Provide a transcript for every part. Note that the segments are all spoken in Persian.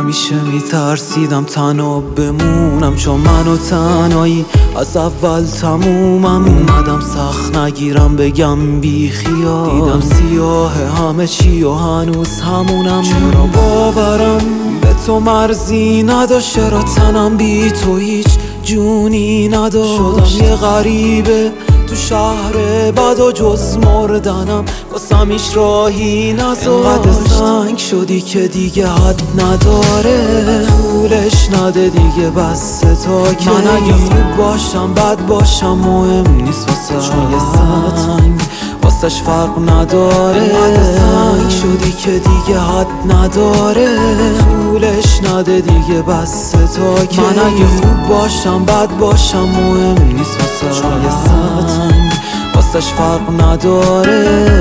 همیشه میترسیدم تنها بمونم، چون من و تنهایی از اول تمومم. اومدم سخت نگیرم بگم بی خیال، دیدم سیاه همه چی و هنوز همونم. چرا باورم به تو مرزی نداشت، چرا تنم بی تو هیچ جونی نداشت. شدم یه غریبه تو شهر بد و جز مردنم واسم هیچ راهی نذاشت. اینقدر سنگ شدی که دیگه حد نداره، طولش نده دیگه بس تا که من اگه خوب باشم بد باشم مهم نیست واسه یه سنگ، واسش فرق نداره. اینقدر سنگ شدی که دیگه حد نداره، طولش نده دیگه بس تا که من اگه خوب باشم بد باشم مهم نیست واسه یه سنگ، واسش فرق نداره.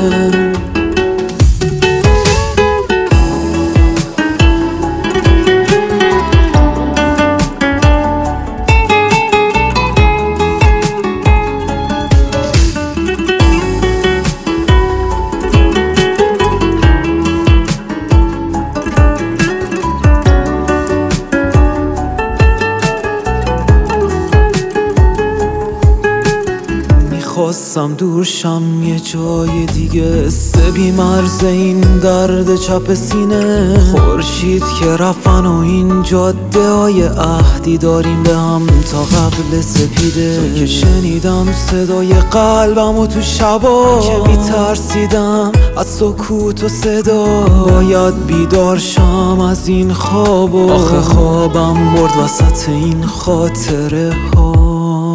خواستم دورشم یه جای دیگه، بی مرز این درد چپ سینه. خورشید که رفتن و این جاده های عهدی داریم به هم تا قبل سپیده. تو که شنیدم صدای قلبم و تو شبا که میترسیدم از سکوت و صدا، باید بیدار شم از این خواب و آخه خوابم برد وسط این خاطره ها.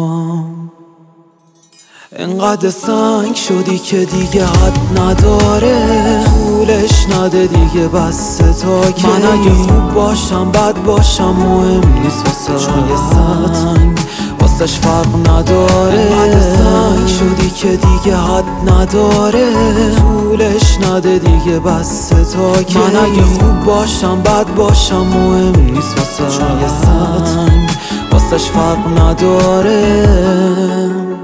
انقدر سنگ شدی که دیگه حد نداره، طولش نده دیگه بس تا که من اگه خوب باشم بد باشم مهم نیست واسه یه سنگ، واسش فرق نداره. انقدر سنگ شدی که دیگه حد نداره، طولش نده دیگه بس تا که من اگه خوب باشم بد باشم مهم نیست واسه یه سنگ، واسش فرق نداره.